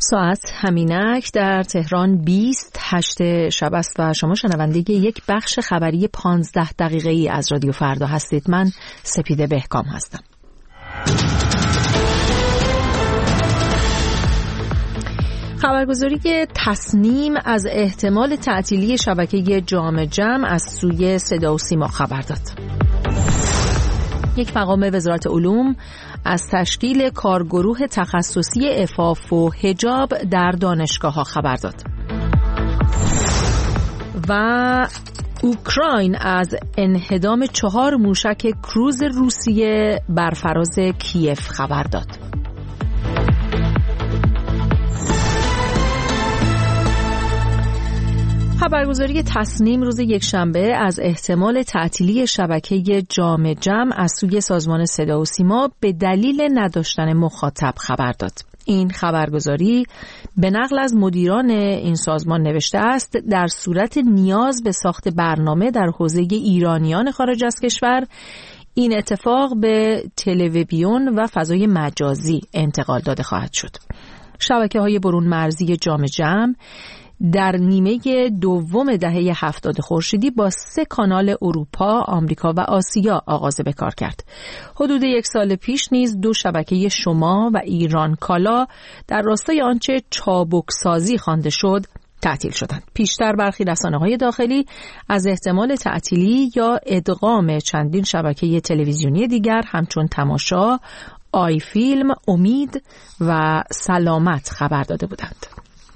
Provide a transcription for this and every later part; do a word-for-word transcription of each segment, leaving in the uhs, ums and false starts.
ساعت همینک در تهران بیست هشت شب است و شما شنونده یک بخش خبری پانزده دقیقه ای از رادیو فردا هستید. من سپیده بهکام هستم. خبرگزاری تصنیم از احتمال تعطیلی شبکه جام جم از سوی صدا و سیما خبر داد. یک مقام وزارت علوم از تشکیل کارگروه تخصصی عفاف و حجاب در دانشگاه‌ها خبر داد. و اوکراین از انهدام چهار موشک کروز روسیه بر فراز کیف خبر داد. خبرگزاری تصنیم روز یکشنبه از احتمال تعطیلی شبکه جام جم از سوی سازمان صدا و سیما به دلیل نداشتن مخاطب خبر داد. این خبرگزاری به نقل از مدیران این سازمان نوشته است در صورت نیاز به ساخت برنامه در حوزه ایرانیان خارج از کشور، این اتفاق به تلویزیون و فضای مجازی انتقال داده خواهد شد. شبکه‌های برون مرزی جام جم در نیمه دوم دهه هفتاد خورشیدی با سه کانال اروپا، آمریکا و آسیا آغاز به کار کرد. حدود یک سال پیش نیز دو شبکه شما و ایران کالا در راستای آنچه چابک سازی خوانده شد تعطیل شدند. پیشتر برخی رسانه‌های داخلی از احتمال تعطیلی یا ادغام چندین شبکه تلویزیونی دیگر همچون تماشا، آی فیلم، امید و سلامت خبر داده بودند.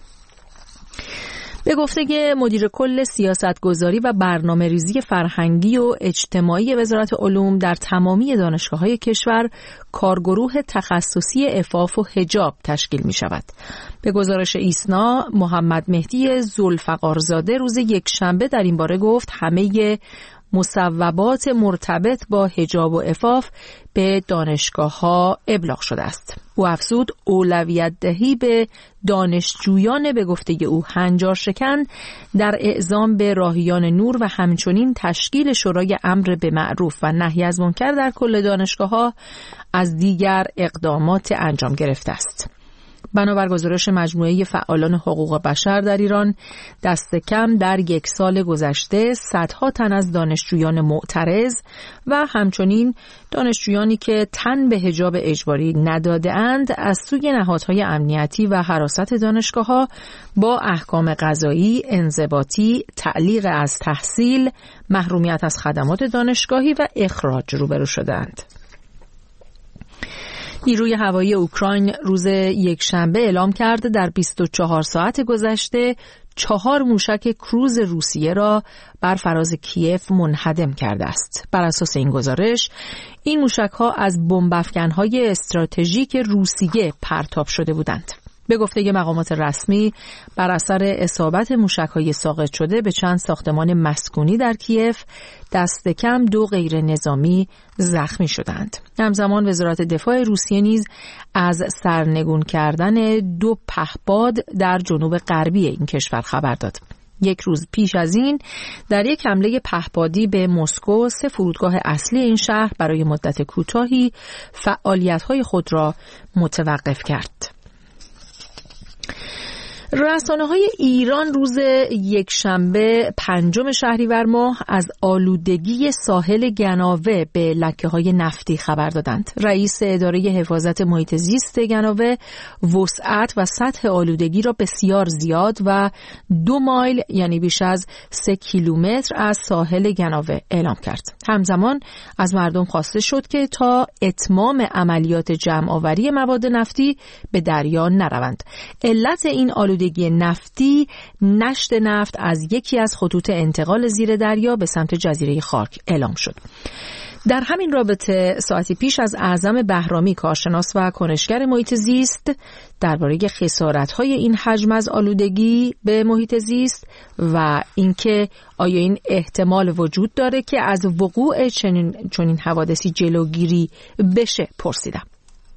به گفته مدیر کل سیاستگذاری و برنامه‌ریزی فرهنگی و اجتماعی وزارت علوم، در تمامی دانشگاه‌های کشور کارگروه تخصصی عفاف و حجاب تشکیل می شود. به گزارش ایسنا، محمد مهدی ذوالفقارزاده روز یکشنبه در این باره گفت همه مصوبات مرتبط با حجاب و عفاف به دانشگاه‌ها ابلاغ شده است. او افزود اولویت دهی به دانشجویان به گفته او هنجار شکن در اعزام به راهیان نور و همچنین تشکیل شورای امر به معروف و نهی از منکر در کل دانشگاه‌ها از دیگر اقدامات انجام گرفته است. بنابر گزارش مجموعه فعالان حقوق بشر در ایران، دست کم در یک سال گذشته صدها تن از دانشجویان معترض و همچنین دانشجویانی که تن به حجاب اجباری نداده اند از سوی نهادهای امنیتی و حراست دانشگاه‌ها با احکام قضایی، انضباطی، تعلیق از تحصیل، محرومیت از خدمات دانشگاهی و اخراج روبرو شدند. نیروی هوایی اوکراین روز یکشنبه اعلام کرد در بیست و چهار ساعت گذشته چهار موشک کروز روسیه را بر فراز کیف منهدم کرده است. بر اساس این گزارش، این موشک‌ها از بمب‌افکن‌های استراتژیک روسیه پرتاب شده بودند. به گفته مقامات رسمی، بر اثر اصابت موشک‌های ساقط شده به چند ساختمان مسکونی در کیف، دست کم دو غیر نظامی زخمی شدند. همزمان وزارت دفاع روسیه نیز از سرنگون کردن دو پهپاد در جنوب غربی این کشور خبر داد. یک روز پیش از این در یک حمله پهپادی به مسکو، سه فرودگاه اصلی این شهر برای مدت کوتاهی فعالیت‌های خود را متوقف کرد. رسانه‌های ایران روز یکشنبه پنجم شهریور ماه از آلودگی ساحل گناوه به لکه‌های نفتی خبر دادند. رئیس اداره حفاظت محیط زیست گناوه وسعت و سطح آلودگی را بسیار زیاد و دو مایل یعنی بیش از سه کیلومتر از ساحل گناوه اعلام کرد. همزمان از مردم خواسته شد که تا اتمام عملیات جمع‌آوری مواد نفتی به دریا نروند. علت این آلودگی نفتی نشت نفت از یکی از خطوط انتقال زیر دریا به سمت جزیره خاک اعلام شد. در همین رابطه ساعتی پیش از اعظم بهرامی، کارشناس و کنشگر محیط زیست، درباره خسارت‌های این حجم از آلودگی به محیط زیست و اینکه آیا این احتمال وجود داره که از وقوع چنین چنین حوادثی جلوگیری بشه پرسیدم.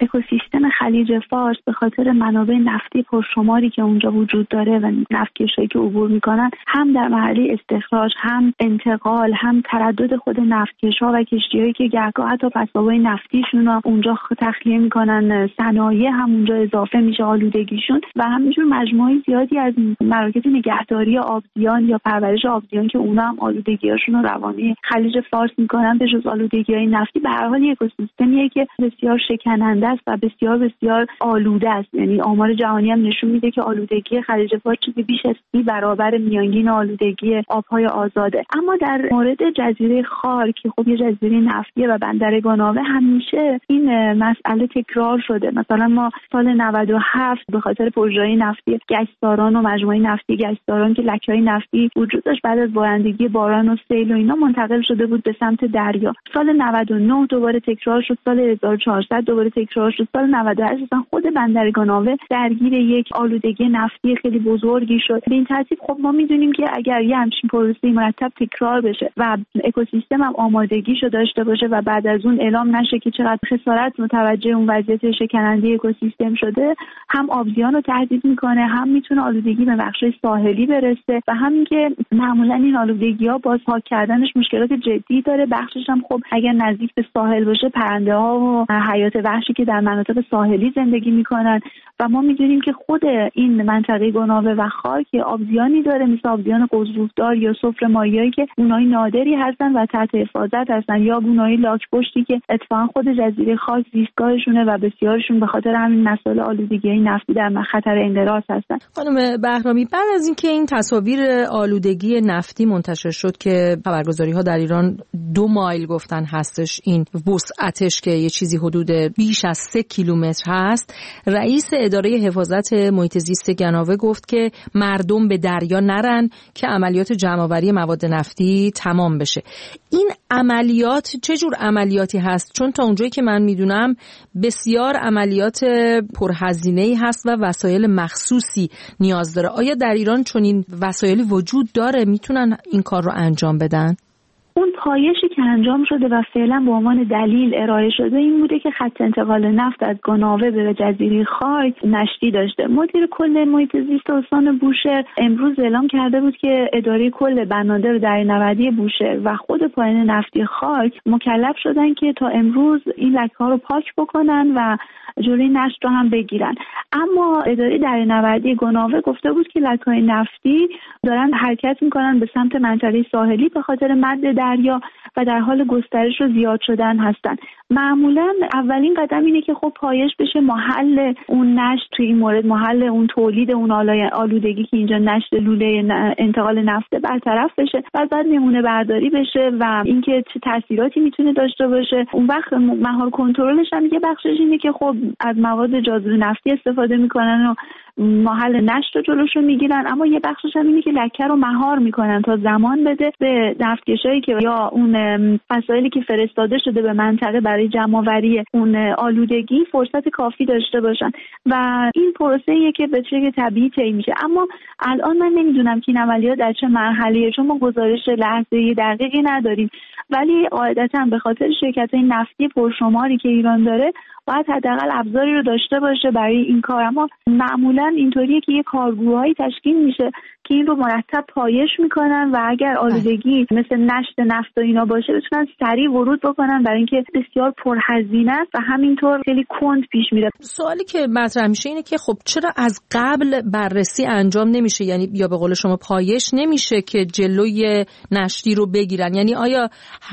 اکوسیستم خلیج فارس به خاطر منابع نفتی پرشماری که اونجا وجود داره و نفتکشایی که عبور میکنن، هم در مرحله استخراج، هم انتقال، هم تردد خود نفتکش‌ها و کشتی‌هایی که گهگاه حتی پسابای نفتیشون رو اونجا تخلیه میکنن، صنایع هم اونجا اضافه میشه آلودگیشون، و همینجور مجموعه زیادی از مراکز نگهداری آبزیان یا پرورش آبزیان که اونا هم آلودگی‌هاشون رو روانه خلیج فارس میکنن. به جز آلودگی‌های نفتی به هر حال اکوسیستمیه که بسیار شکننده است و بسیار بسیار آلوده است. یعنی آمار جهانی هم نشون میده که آلودگی خلیج فارس چیزی بیش از سی برابر میانگین آلودگی آبهای آزاده. اما در مورد جزیره خار که خب یه جزیره نفتیه و بندرگان آوه، همیشه این مسئله تکرار شده. مثلا ما سال نود و هفت به خاطر پروژه‌های نفتی گچساران و مجموعه نفتی گچساران که لکه‌های نفتی وجود داشت، بعد از بارندگی باران و سیل و اینا منتقل شده بود به سمت دریا. سال نود و نه دوباره تکرار شد، سال هزار و چهارصد دوباره تکرار شد، سال نود و هشت اصلا خود بندرگان آوه درگیر یک آلودگی نفتی خیلی بزرگی شد. به این ترتیب خب ما میدونیم که اگر یه همچین پروسه‌ای مرتب تکرار بشه و اکوسیستم هم آمادگیشو داشته باشه و بعد از اون اعلام نشه که چقدر خسارت متوجه اون وضعیت شکننده اکوسیستم شده، هم آبزیان رو تهدید میکنه، هم میتونه آلودگی به بخش‌های ساحلی برسه و همین که معمولا این آلودگی‌ها باز پاک کردنش مشکلات جدی داره. بخشش هم خب اگر نزدیک به ساحل باشه، پرنده‌ها و حیات وحشی که در مناطق ساحلی زندگی میکنن و ما میدونیم که خود این منطقه گناوه و خاک آبزیانی داره مثل آبزیان قزروفدار یا صفر ماهیایی که گونه‌های نادری هستن و تحت حفاظت هستن، یا گونه‌های لاک‌پشتی که اتفاقا خود جزیره خاک زیستگاهشونه و بسیارشون به خاطر همین مسائل آلودگی نفتی در خطر انقراض هستن. خانم بهرامی، بعد از اینکه این تصاویر آلودگی نفتی منتشر شد که خبرگزاری‌ها در ایران دو مایل گفتن هستش این وسعتش که یه چیزی حدود بیش از سه کیلومتر هست، رئیس اداره حفاظت محیط زیست گناوه گفت که مردم به دریا نرن که عملیات جمع‌آوری مواد نفتی تمام بشه. این عملیات چه جور عملیاتی هست؟ چون تا اونجایی که من میدونم بسیار عملیات پرهزینه‌ای هست و وسایل مخصوصی نیاز داره. آیا در ایران چنین وسایلی وجود داره میتونن این کار رو انجام بدن؟ اون پایشی که انجام شده و فعلا به عنوان دلیل ارائه شده این بوده که خط انتقال نفت از گناوه به جزیره خاک نشتی داشته. مدیر کل محیط زیست استان بوشهر امروز اعلام کرده بود که اداره کل بنادر دریانوردی بوشهر و خود پایان نفتی خاک مکلف شدن که تا امروز این لکه‌ها رو پاک بکنن و جلوی نشت رو هم بگیرن. اما اداره دریانوردی گناوه گفته بود که لکه‌های نفتی دارن حرکت میکنن به سمت منطقه ساحلی به خاطر مد دریا و در حال گسترش و زیاد شدن هستن. معمولا اولین قدم اینه که خب پایش بشه، محل اون نشت توی این مورد محل اون تولید اون آلودگی که اینجا نشت لوله انتقال نفت برطرف بشه و بعد نمونه برداری بشه و اینکه چه تاثیراتی میتونه داشته باشه. اون وقت مهار کنترلش هم یه بخشش اینه که خب از مواد جاذب نفتی استفاده میکنن و محل نشت رو جلوشو میگیرن، اما یه بخشش هم اینه که لکه رو مهار میکنن تا زمان بده به نفتکشایی که یا اون وسایلی که فرستاده شده به منطقه برای جمع‌آوری اون آلودگی فرصت کافی داشته باشن و این پروسه‌ایه که به شکل طبیعی طی میشه. اما الان من نمیدونم که این عملیات در چه مرحله‌ایه چون ما گزارش لحظه‌ای دقیقی نداریم، ولی قاعدتاً به خاطر شرکت‌های نفتی پرشماری که ایران داره باید حداقل ابزاری رو داشته باشه برای این کار. اما معمولاً اینطوریه که یه کارگروهایی تشکیل میشه که این رو مرتب پایش میکنن و اگر آلودگی مثل نشت نفت و اینا باشه بتونن سریع ورود بکنن، برای اینکه بسیار پرهزینه است و همینطور خیلی کند پیش میره. سوالی که مطرح میشه اینه که خب چرا از قبل بررسی انجام نمیشه، یعنی یا به قول شما پایش نمیشه که جلوی نشتی رو بگیرن؟ یعنی آیا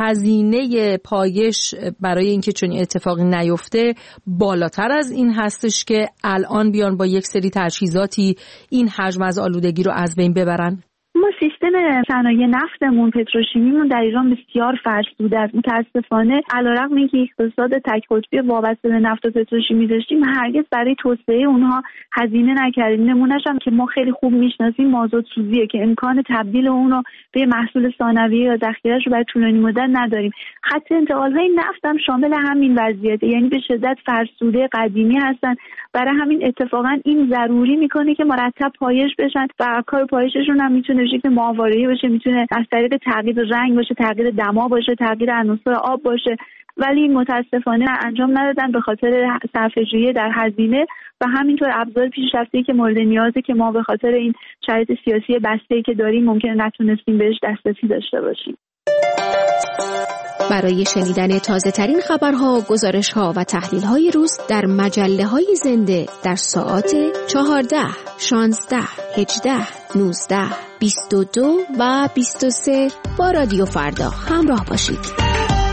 هزینه پایش برای اینکه چنین اتفاقی نیفته بالاتر از این هستش که الان بیان با یک سری تجهیزاتی این حجم از آلودگی رو از بین ببرن؟ ما سیستم صنایع نفتمون پتروشیمیمون در ایران بسیار فرسوده است. متاسفانه علیرغم اینکه اقتصاد تک قطبی وابسته به نفت و پتروشیمی داشتیم هرگز برای توسعه اونها هزینه نکردیم. نمونه‌اش هم که ما خیلی خوب میشناسیم مازوت سوزیه که امکان تبدیل اون رو به محصول ثانویه یا ذخیره‌اش رو برای طولانی مدت نداریم. خط انتقال‌های نفت هم شامل همین وضعیته، یعنی به شدت فرسوده قدیمی هستن. برای همین اتفاقا این ضروری میکنه که مرتب پایش بشن و کار پایششون هم میتونه به شکل ماهواره‌ای باشه، میتونه از طریق تغییر رنگ باشه، تغییر دما باشه، تغییر عناصر آب باشه ولی متاسفانه انجام ندادن به خاطر صرفه‌جویی در هزینه و همینطور ابزار پیشرفته‌ای که مورد نیازه که ما به خاطر این شرایط سیاسی بسته‌ای که داریم ممکنه نتونستیم بهش دسترسی داشته باشیم. برای شنیدن تازه ترین خبرها، گزارش‌ها و تحلیل‌های روز در مجله‌های زنده در ساعات چهارده، شانزده، هجده، نوزده، بیست و دو و بیست و سه با رادیو فردا همراه باشید.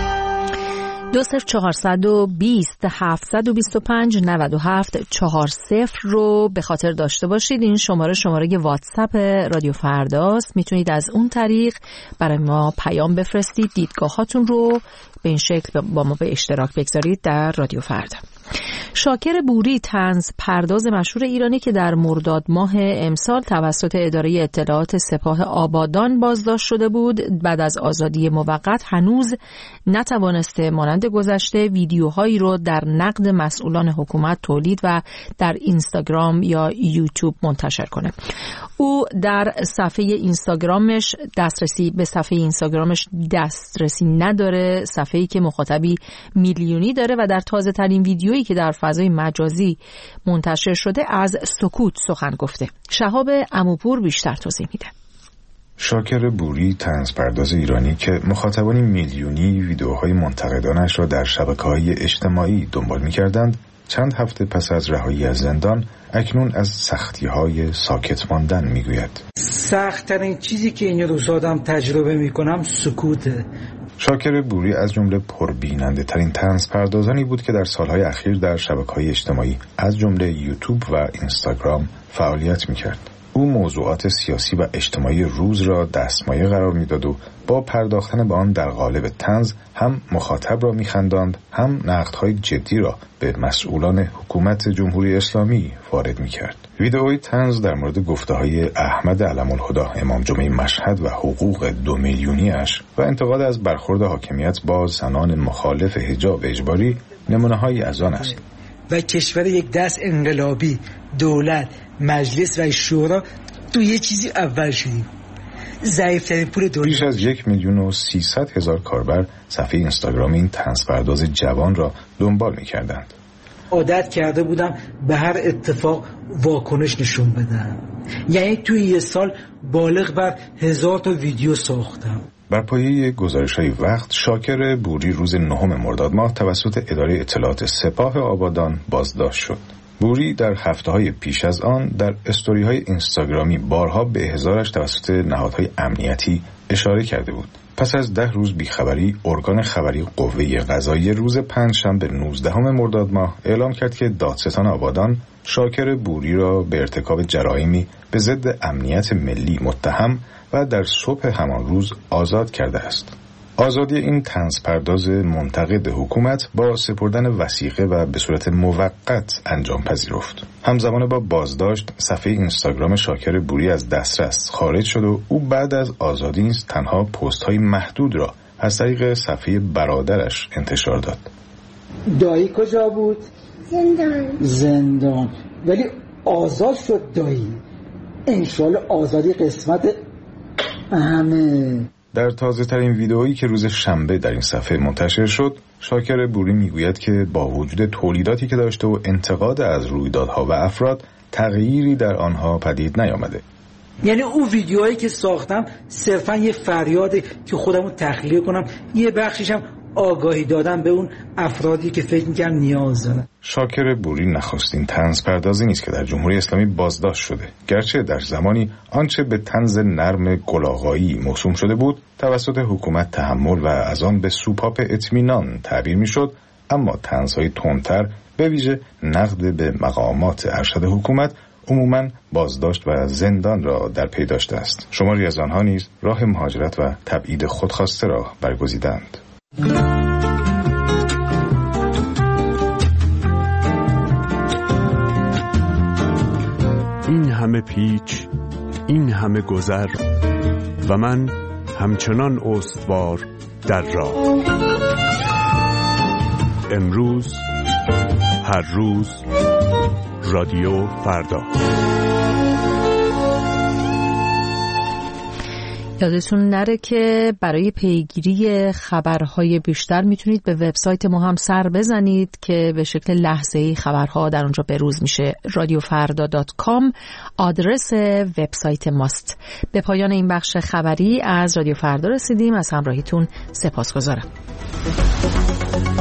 دو صفر چهارصد و بیست هفتصد و بیست و پنج نود و هفت چهار صفر رو به خاطر داشته باشید. این شماره شماره واتساپ رادیو فرداست. میتونید از اون طریق برای ما پیام بفرستید، دیدگاهاتون رو به این شکل با ما به اشتراک بگذارید در رادیو فردا. شاکر بوری، طنز پرداز مشهور ایرانی که در مرداد ماه امسال توسط اداره اطلاعات سپاه آبادان بازداشت شده بود، بعد از آزادی موقت هنوز نتوانسته مانند گذشته ویدیوهایی رو در نقد مسئولان حکومت تولید و در اینستاگرام یا یوتیوب منتشر کنه. او در صفحه اینستاگرامش دسترسی به صفحه اینستاگرامش دسترسی نداره، صفحه‌ای که مخاطبی میلیونی داره و در تازه ترین ویدیویی که در فضای مجازی منتشر شده از سکوت سخن گفته. شهاب عموپور بیشتر توضیح میده. شاکر بوری، طنز پرداز ایرانی که مخاطبانی میلیونی ویدیوهای منتقدانش را در شبکه‌های اجتماعی دنبال می‌کردند، چند هفته پس از رهایی از زندان اکنون از سختی‌های ساکت ماندن می‌گوید. سخت‌ترین چیزی که این روزها آدم تجربه می‌کنم سکوته. شاکر بوری از جمله پربیننده ترین طنز پردازانی بود که در سالهای اخیر در شبکه‌های اجتماعی از جمله یوتیوب و اینستاگرام فعالیت می‌کرد. او موضوعات سیاسی و اجتماعی روز را دستمایه قرار می‌داد و با پرداختن به آن در قالب طنز هم مخاطب را می‌خنداند، هم نقدهای جدی را به مسئولان حکومت جمهوری اسلامی وارد می‌کرد. ویدئوی طنز در مورد گفته‌های احمد علم‌الهدی امام جمعه مشهد و حقوق دو میلیونی‌اش و انتقاد از برخورد حاکمیت با زنان مخالف حجاب اجباری نمونه‌هایی از آن است. و کشور یک دست انقلابی، دولت، مجلس و شورا تو یه چیزی اول شدیم. ضعیف‌ترین پول دنیا. بیش از یک میلیون و سیصد هزار کاربر صفحه اینستاگرام این طنز پرداز جوان را دنبال می‌کردند. عادت کرده بودم به هر اتفاق واکنش نشون بدم. یعنی توی یه سال بالغ بر هزار تا ویدیو ساختم. بر پایه گزارش‌های وقت، شاکر بوری روز نهم مرداد ماه توسط اداره اطلاعات سپاه آبادان بازداشت شد. بوری در هفته‌های پیش از آن در استوری‌های اینستاگرامی بارها به احضارش توسط نهادهای امنیتی اشاره کرده بود. پس از ده روز بیخبری، ارگان خبری قوه قضاییه روز پنجشنبه نوزدهم مرداد ماه اعلام کرد که دادستان آبادان شاکر بوری را به ارتکاب جرایمی به ضد امنیت ملی متهم و در صبح همان روز آزاد کرده است. آزادی این طنز پرداز منتقد حکومت با سپردن وثیقه و به صورت موقت انجام پذیرفت. همزمان با بازداشت، صفحه اینستاگرام شاکر بوری از دسترس خارج شد و او بعد از آزادی نیز تنها پست‌های محدود را از طریق صفحه برادرش انتشار داد. دایی کجا بود؟ زندان. زندان. ولی آزاد شد دایی. انشالله آزادی قسمت همه. در تازه ترین ویدئویی که روز شنبه در این صفحه منتشر شد، شاکر بوری میگوید که با وجود تولیداتی که داشته و انتقاد از رویدادها و افراد، تغییری در آنها پدید نیامده. یعنی او ویدیوهایی که ساختم صرفا یه فریاده که خودمو تخلیه کنم، یه بخشیشم آگاهی دادن به اون افرادی که فکر می‌کنم نیاز دارن. شاکر بوری نخستین طنز پردازی نیست که در جمهوری اسلامی بازداشت شده، گرچه در زمانی آنچه به طنز نرم گلاغایی موسوم شده بود توسط حکومت تحمل و از آن به سوپاپ اطمینان تعبیر میشد، اما طنزهای تندتر به ویژه نقد به مقامات ارشد حکومت عموماً بازداشت و زندان را در پی داشته است. شماری از آنها نیز راه مهاجرت و تبعید خودخواسته را برگزیدند. این همه پیچ، این همه گذر و من همچنان استوار در راه. امروز، هر روز، رادیو فردا. یادتون نره که برای پیگیری خبرهای بیشتر میتونید به وبسایت ما هم سر بزنید که به شکل لحظه‌ای خبرها در اونجا بروز میشه. رادیو فردا دات کام آدرس وبسایت ماست. به پایان این بخش خبری از رادیو فردا رسیدیم. از همراهیتون سپاسگزارم.